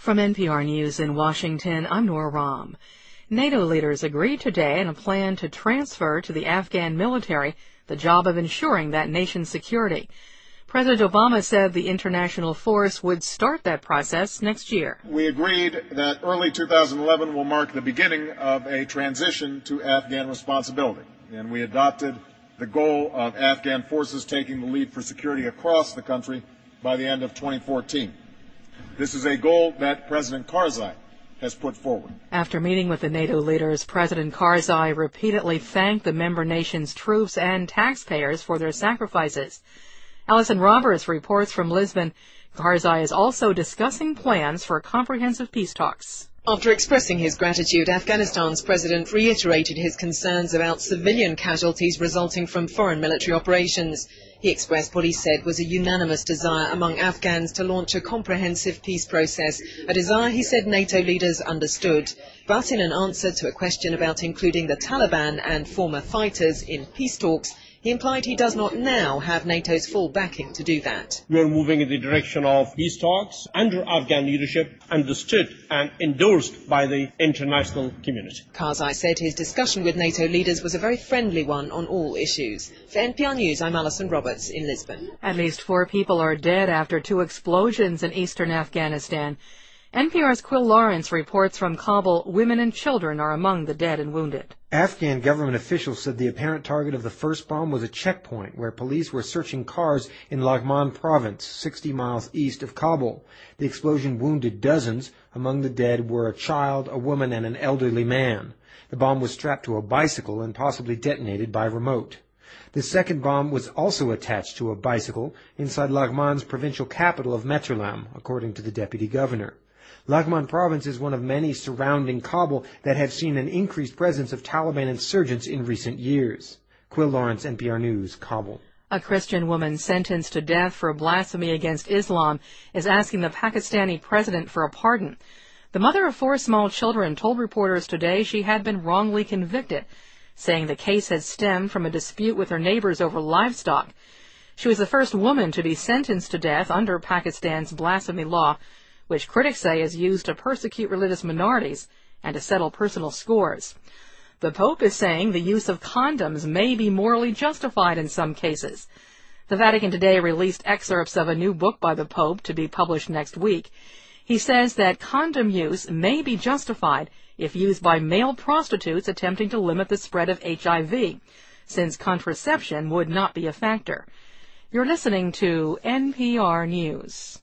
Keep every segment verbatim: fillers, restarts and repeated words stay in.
From N P R News in Washington, I'm Nora Rahm. NATO leaders agreed today on a plan to transfer to the Afghan military the job of ensuring that nation's security. President Obama said the international force would start that process next year. We agreed that early two thousand eleven will mark the beginning of a transition to Afghan responsibility, and we adopted the goal of Afghan forces taking the lead for security across the country by the end of twenty fourteen. This is a goal that President Karzai has put forward. After meeting with the NATO leaders, President Karzai repeatedly thanked the member nations' troops and taxpayers for their sacrifices. Allison Roberts reports from Lisbon. Karzai is also discussing plans for comprehensive peace talks. After expressing his gratitude, Afghanistan's president reiterated his concerns about civilian casualties resulting from foreign military operations. He expressed what he said was a unanimous desire among Afghans to launch a comprehensive peace process, a desire he said NATO leaders understood. But in an answer to a question about including the Taliban and former fighters in peace talks, he implied he does not now have NATO's full backing to do that. We are moving in the direction of peace talks under Afghan leadership, understood and endorsed by the international community. Karzai said his discussion with NATO leaders was a very friendly one on all issues. For N P R News, I'm Alison Roberts in Lisbon. At least four people are dead after two explosions in eastern Afghanistan. N P R's Quill Lawrence reports from Kabul women and children are among the dead and wounded. Afghan government officials said the apparent target of the first bomb was a checkpoint where police were searching cars in Laghman province, sixty miles east of Kabul. The explosion wounded dozens. Among the dead were a child, a woman, and an elderly man. The bomb was strapped to a bicycle and possibly detonated by remote. The second bomb was also attached to a bicycle inside Laghman's provincial capital of Metrolam, according to the deputy governor. Laghman province is one of many surrounding Kabul that have seen an increased presence of Taliban insurgents in recent years. Quill Lawrence, N P R News, Kabul. A Christian woman sentenced to death for blasphemy against Islam is asking the Pakistani president for a pardon. The mother of four small children told reporters today she had been wrongly convicted, saying the case had stemmed from a dispute with her neighbors over livestock. She was the first woman to be sentenced to death under Pakistan's blasphemy law, which critics say is used to persecute religious minorities and to settle personal scores. The Pope is saying the use of condoms may be morally justified in some cases. The Vatican today released excerpts of a new book by the Pope to be published next week. He says that condom use may be justified if used by male prostitutes attempting to limit the spread of H I V, since contraception would not be a factor. You're listening to N P R News.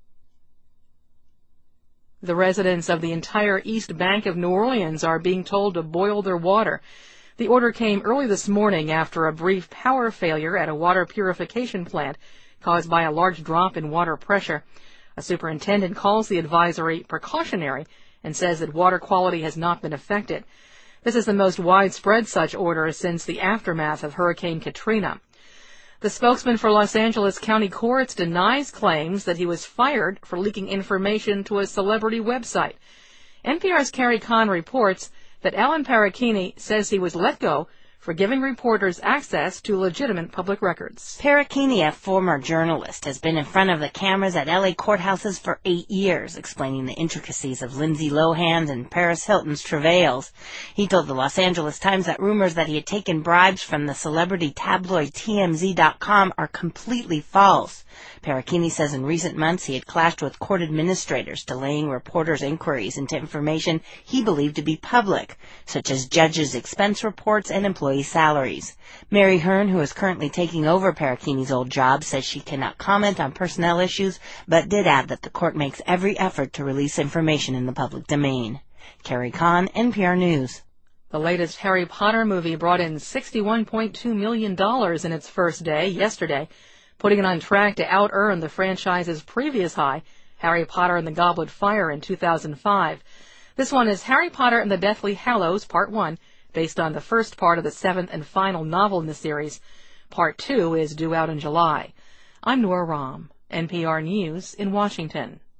The residents of the entire East Bank of New Orleans are being told to boil their water. The order came early this morning after a brief power failure at a water purification plant caused by a large drop in water pressure. A superintendent calls the advisory precautionary and says that water quality has not been affected. This is the most widespread such order since the aftermath of Hurricane Katrina. The spokesman for Los Angeles County Courts denies claims that he was fired for leaking information to a celebrity website. N P R's Carrie Kahn reports that Alan Parachini says he was let go for giving reporters access to legitimate public records. Parachini, a former journalist, has been in front of the cameras at L A courthouses for eight years, explaining the intricacies of Lindsay Lohan's and Paris Hilton's travails. He told the Los Angeles Times that rumors that he had taken bribes from the celebrity tabloid T M Z dot com are completely false. Parachini says in recent months he had clashed with court administrators, delaying reporters' inquiries into information he believed to be public, such as judges' expense reports and employee salaries. Mary Hearn, who is currently taking over Parachini's old job, says she cannot comment on personnel issues, but did add that the court makes every effort to release information in the public domain. Carrie Kahn, N P R News. The latest Harry Potter movie brought in sixty-one point two million dollars in its first day, yesterday, putting it on track to out-earn the franchise's previous high, Harry Potter and the Goblet of Fire, in two thousand five. This one is Harry Potter and the Deathly Hallows, Part one, based on the first part of the seventh and final novel in the series. Part two is due out in July. I'm Nora Rahm, N P R News in Washington.